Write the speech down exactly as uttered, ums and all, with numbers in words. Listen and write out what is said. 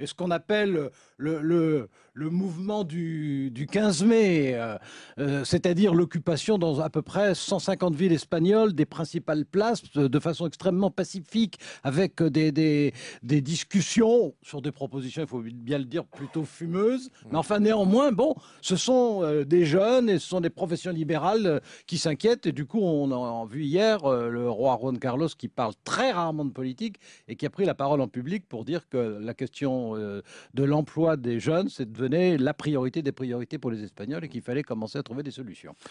et ce qu'on appelle le, le, le mouvement du, du quinze mai, euh, euh, c'est-à-dire l'occupation dans à peu près cent cinquante villes espagnoles des principales places de, de façon extrêmement pacifique, avec des, des, des discussions sur des propositions, il faut bien le dire, plutôt fumeuses. Mais enfin, néanmoins, bon, ce sont euh, des jeunes et ce sont des professions libérales euh, qui s'inquiètent. Et du coup, on a vu hier euh, le roi Juan Carlos qui parle très rarement de politique et qui a pris la parole en public pour dire que la question euh, de l'emploi des jeunes, c'est devenait la priorité des priorités pour les Espagnols et qu'il fallait commencer à trouver des solutions.